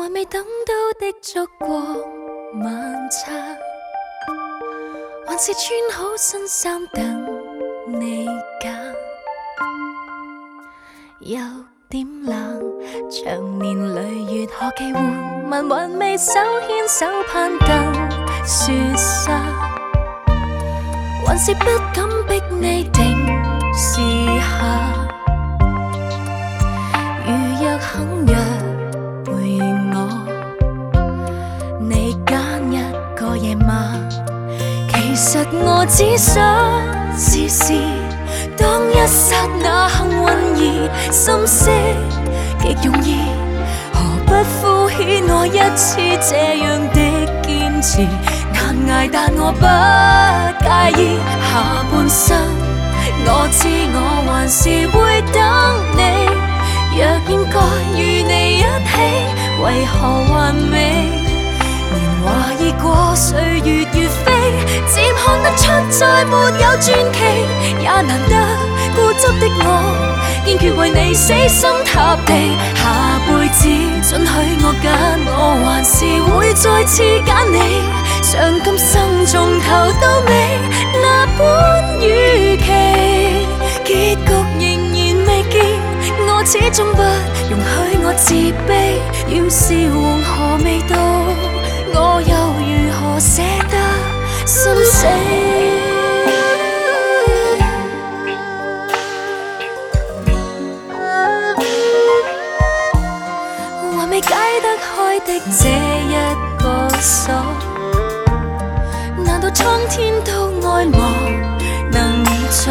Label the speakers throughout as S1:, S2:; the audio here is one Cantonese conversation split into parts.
S1: 還未等到的燭光晚餐，還是穿好新衫等你揀。有點冷，長年累月何其緩慢，還未手牽手攀登雪山，還是不敢逼你定時下。如若肯約陪我，你揀一個夜晚，其實我只想試試，當一剎那幸運兒，心息極容易，何不敷衍我一次這樣的堅持？難捱但我不介意，下半生我知我還是會等你。若應該與你一起，為何還未？年華已過，歲月如飛，漸看得出再沒有傳奇。也難得固執的我，堅決為你死心塌地。下輩子准許我揀，我還是會再次揀你。想今生從頭到尾那般預期，結局仍然未見，我始終不容許我自卑。要是黃河未到，我又如何捨得心死？還未解得開的這一個鎖，難道蒼天都愛我能助？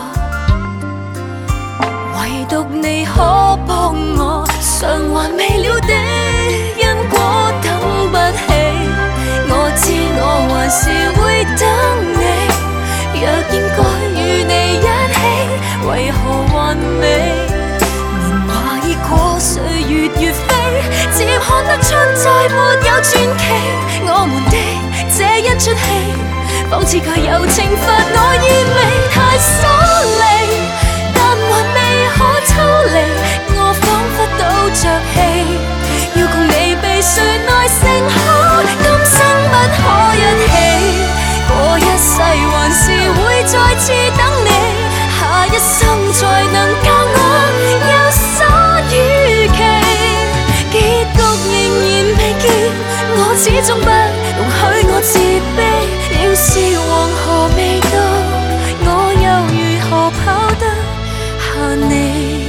S1: 唯獨你可幫我償還未了的因果，等不起。我知我還是會等你，若應該與你一起，為何還未？年華已過，歲月如飛，漸看得出再沒有傳奇。我們的這一出戲，仿似具有懲罰我意味，太疏離，但還未可抽離。我彷彿倒着氣，要共你避誰來承可，今生不可一起。過一世還是會再次等你，下一生才能教我有所預期。結局仍然未見，我始終不容許我自卑。要是黃河未到，我又如何跑得下你？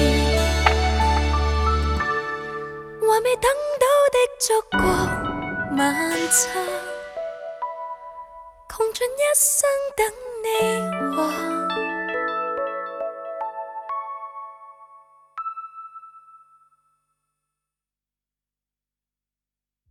S1: 還未等到的燭光晚餐，窮盡一生等你和